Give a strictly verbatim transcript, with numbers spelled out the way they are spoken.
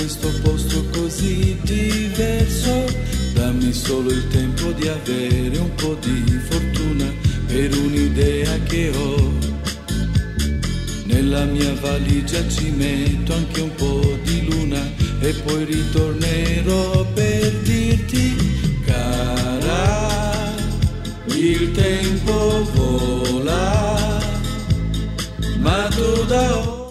questo posto così diverso. Dammi solo il tempo di avere un po' di fortuna per un'idea che ho. Nella mia valigia ci metto anche un po' di luna e poi ritornerò per dirti, cara, il tempo vola, ma tu da ora